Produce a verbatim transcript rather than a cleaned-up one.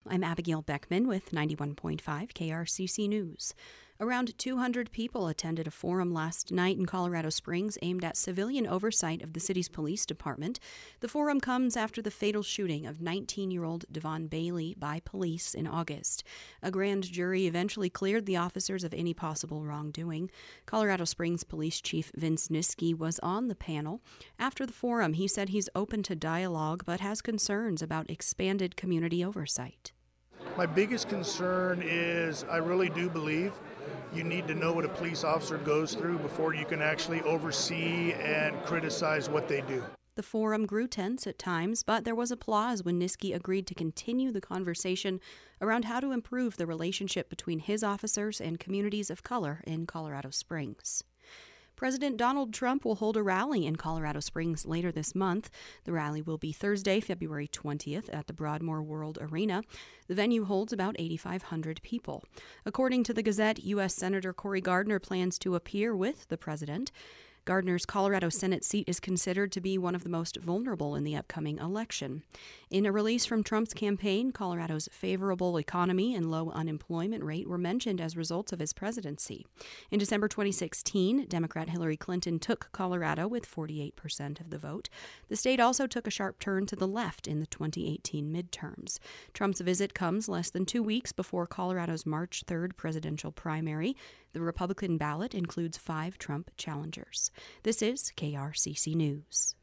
I'm Abigail Beckman with ninety-one point five K R C C News. Around two hundred people attended a forum last night in Colorado Springs aimed at civilian oversight of the city's police department. The forum comes after the fatal shooting of nineteen-year-old Devon Bailey by police in August. A grand jury eventually cleared the officers of any possible wrongdoing. Colorado Springs Police Chief Vince Niski was on the panel. After the forum, he said he's open to dialogue but has concerns about expanded community oversight. My biggest concern is I really do believe you need to know what a police officer goes through before you can actually oversee and criticize what they do. The forum grew tense at times, but there was applause when Niski agreed to continue the conversation around how to improve the relationship between his officers and communities of color in Colorado Springs. President Donald Trump will hold a rally in Colorado Springs later this month. The rally will be Thursday, February twentieth at the Broadmoor World Arena. The venue holds about eighty-five hundred people. According to the Gazette, U S Senator Cory Gardner plans to appear with the president. Gardner's Colorado Senate seat is considered to be one of the most vulnerable in the upcoming election. In a release from Trump's campaign, Colorado's favorable economy and low unemployment rate were mentioned as results of his presidency. In December twenty sixteen, Democrat Hillary Clinton took Colorado with forty-eight percent of the vote. The state also took a sharp turn to the left in the twenty eighteen midterms. Trump's visit comes less than two weeks before Colorado's March third presidential primary. The Republican ballot includes five Trump challengers. This is K R C C News.